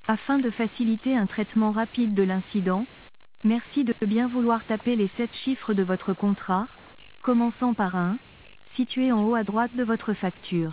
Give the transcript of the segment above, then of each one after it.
Afin de faciliter un traitement rapide de l'incident, merci de bien vouloir taper les 7 chiffres de votre contrat, commençant par un, situé en haut à droite de votre facture.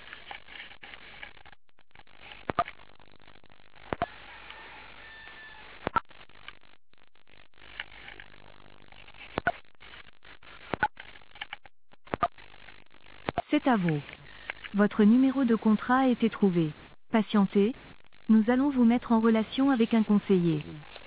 C'est à vous. Votre numéro de contrat a été trouvé. Patientez, nous allons vous mettre en relation avec un conseiller.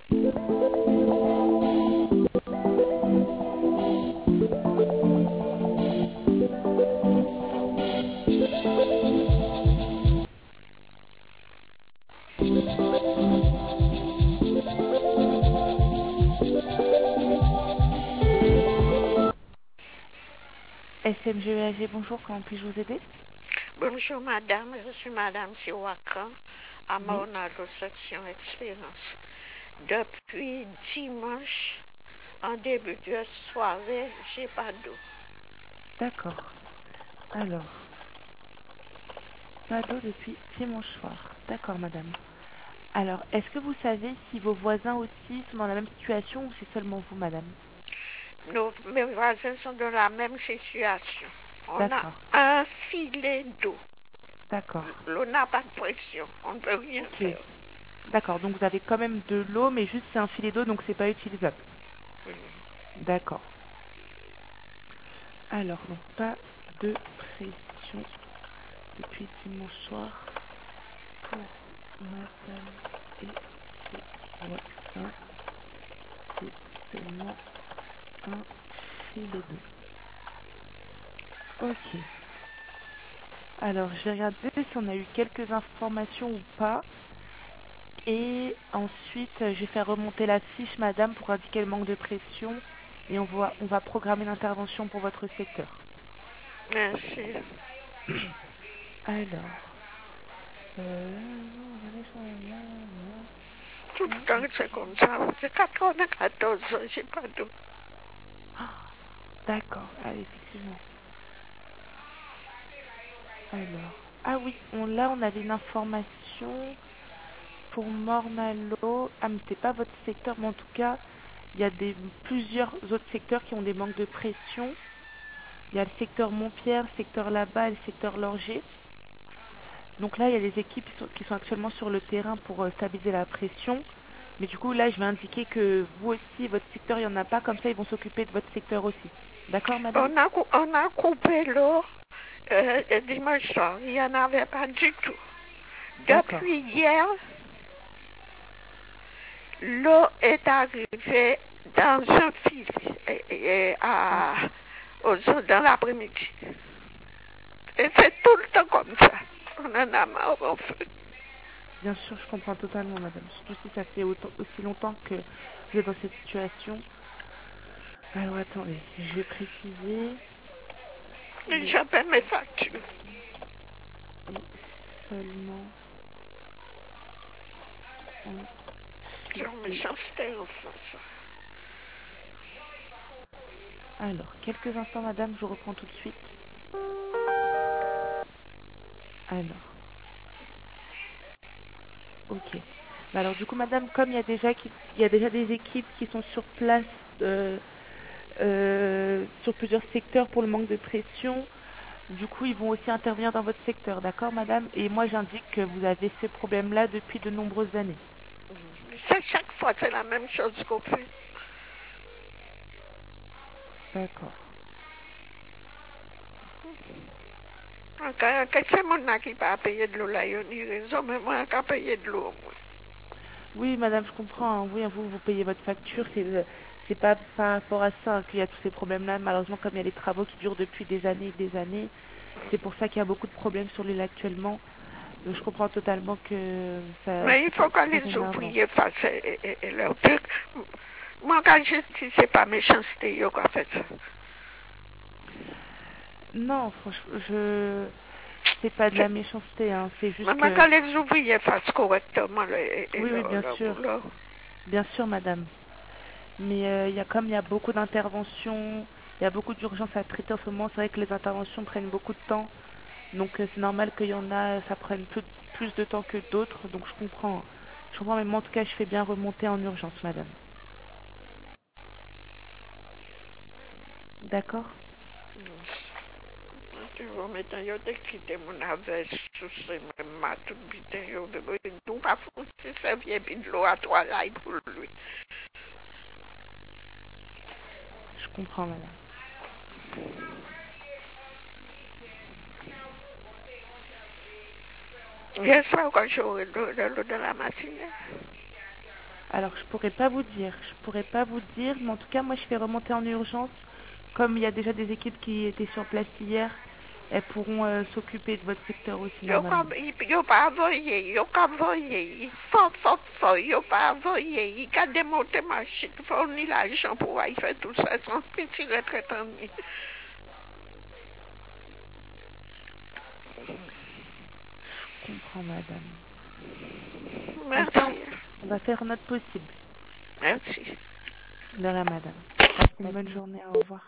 SMGEAG, bonjour, comment puis-je vous aider? Bonjour madame, je suis madame Siwaka à Oui. Mornado Section Expérience. Depuis dimanche, en début de soirée, j'ai pas d'eau. D'accord. Alors, pas d'eau depuis dimanche soir. D'accord, madame. Alors, est-ce que vous savez si vos voisins aussi sont dans la même situation ou c'est seulement vous, madame? Mes voisins sont dans la même situation. On D'accord. a un filet d'eau. D'accord. L'eau n'a pas de pression, on ne peut rien Ok. faire. D'accord, donc vous avez quand même de l'eau, mais juste c'est un filet d'eau, donc c'est pas utilisable. Oui. D'accord. Alors, donc pas de pression depuis dimanche soir pour madame et ses voisins. C'est seulement un filet d'eau. Ok. Alors, je vais regarder si on a eu quelques informations ou pas. Et ensuite, je vais faire remonter la fiche, madame, pour indiquer le manque de pression. Et on va programmer l'intervention pour votre secteur. Merci. Alors, Tout le temps c'est comme ça. J'ai 94 ans, j'ai pas d'eau. d'accord, allez, effectivement. Alors, ah oui, là, on avait une information pour Mornalo. Ah, mais c'est pas votre secteur, mais en tout cas, il y a plusieurs autres secteurs qui ont des manques de pression. Il y a le secteur Montpierre, le secteur là-bas et le secteur Lorger. Donc là, il y a les équipes qui sont actuellement sur le terrain pour stabiliser la pression. Mais du coup, là, je vais indiquer que vous aussi, votre secteur, il n'y en a pas. Comme ça, ils vont s'occuper de votre secteur aussi. D'accord, madame? On a coupé l'eau dimanche soir. Il n'y en avait pas du tout. D'accord. Depuis hier, l'eau est arrivée dans un filet dans l'après-midi. Et c'est tout le temps comme ça. On en a marre, en fait. Bien sûr, je comprends totalement, madame. Surtout si ça fait aussi longtemps que vous êtes dans cette situation. Alors, attendez, je vais préciser. Et j'appelle mes factures. Seulement Sur mes chances, en fait. Alors, quelques instants, madame, je reprends tout de suite. Alors, ok. Bah alors, du coup, madame, comme il y a déjà des équipes qui sont sur place sur plusieurs secteurs pour le manque de pression, du coup, ils vont aussi intervenir dans votre secteur, d'accord, madame? Et moi, j'indique que vous avez ce problème-là depuis de nombreuses années. Chaque fois, c'est la même chose qu'on fait. D'accord. Quand c'est mon qui pas payer de l'eau, là, il y a une raison, mais moi, je payer de l'eau. Oui, madame, je comprends. Hein. Oui, vous payez votre facture. C'est pas par rapport à ça hein, qu'il y a tous ces problèmes-là. Malheureusement, comme il y a des travaux qui durent depuis des années et des années, c'est pour ça qu'il y a beaucoup de problèmes sur l'île actuellement. Donc, je comprends totalement que ça Mais il faut que c'est les énervant. ouvriers fassent leur truc. Moi, quand je dis, c'est pas méchanceté, yo, quoi, fait ça. Non, franchement, c'est pas de la méchanceté. Hein. C'est juste Mais que... quand les ouvriers fassent correctement Oui, bien leur sûr. boulot. Bien sûr, madame. Mais comme il y a beaucoup d'interventions, il y a beaucoup d'urgences à traiter en ce moment, c'est vrai que les interventions prennent beaucoup de temps. Donc c'est normal qu'il y en a, ça prenne plus de temps que d'autres, donc je comprends. Je comprends, mais moi, en tout cas, je fais bien remonter en urgence, madame. D'accord? Tu vas mettre un yote quitter mon avec sous ces mêmes tout bité yo de nous pas foutre ça vient puis de l'eau à toi là pour lui. Je comprends, madame. J'espère que j'aurai de l'eau de la matinée. Alors, je pourrais pas vous dire. Je pourrais pas vous dire, mais en tout cas, moi, je fais remonter en urgence. Comme il y a déjà des équipes qui étaient sur place hier, elles pourront s'occuper de votre secteur aussi, normalement. Yo pas envoyé, il faut, yo pas envoyé, il a démonté ma machine, fournir l'argent pour y faire tout ça sans petit retraite en lui. Je comprends, madame. Merci. Enfin, on va faire notre possible. Merci. De rien, madame. Passez une bonne journée. Au revoir.